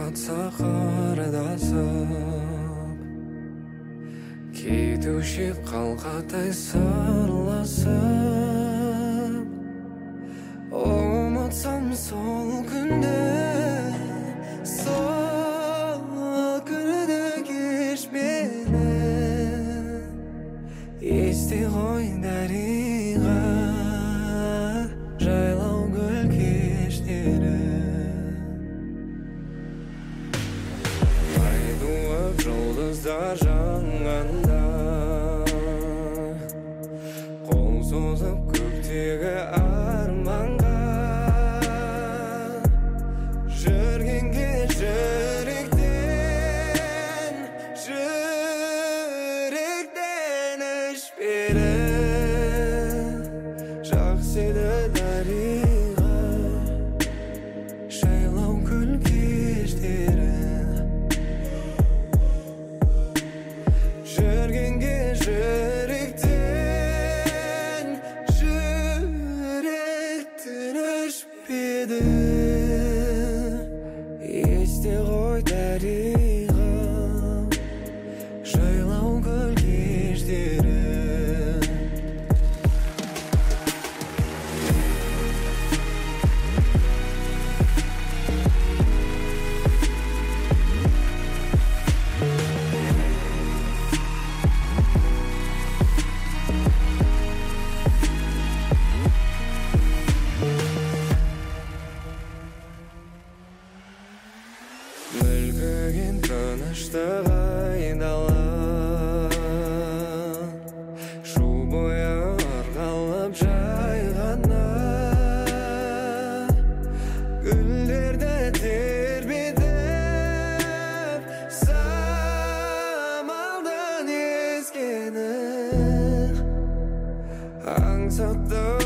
атса қарадасып, кетуші қалқатай сырласып, ұмытсам сол күнді кешпеді. Есте ғой дариға жайлау гүл кештері, ай туып жұлдыздар жанғанда, қол созып көктегі арманға, жүргенге жүректен өшпеді. Жақсы еді дариға жайлау гүл кештері, жүргенге жүректен өшпеді. Есте ғой дариға жайлау гүл кештері. Мүлгіген тыныштық айдала, шу бойы ырғалып жайғана, гүлдерді тербетіп самалдың ескені, аңсатты